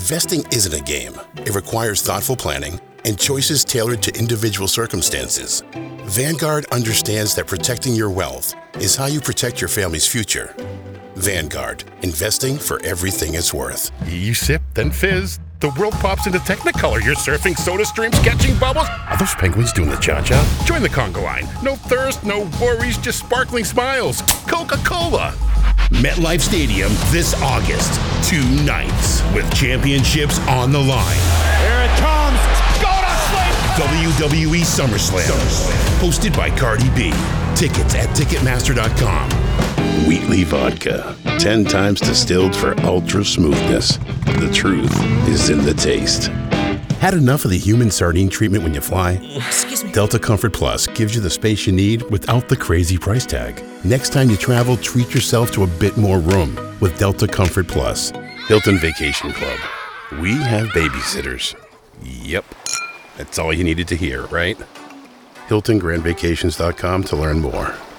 Investing isn't a game. It requires thoughtful planning and choices tailored to individual circumstances. Vanguard understands that protecting your wealth is how you protect your family's future. Vanguard, investing for everything it's worth. You sip, then fizz. The world pops into Technicolor. You're surfing soda streams, catching bubbles. Are those penguins doing the cha-cha? Join the conga line. No thirst, no worries, just sparkling smiles. Coca-Cola. MetLife Stadium this August. 2 nights with championships on the line. Here it comes. Go to sleep. WWE SummerSlam. Hosted by Cardi B. Tickets at Ticketmaster.com. Wheatley Vodka. 10 times distilled for ultra smoothness. The truth is in the taste. Had enough of the human sardine treatment when you fly? Excuse me. Delta Comfort Plus gives you the space you need without the crazy price tag. Next time you travel, treat yourself to a bit more room with Delta Comfort Plus. Hilton Vacation Club. We have babysitters. Yep. That's all you needed to hear, right? HiltonGrandVacations.com to learn more.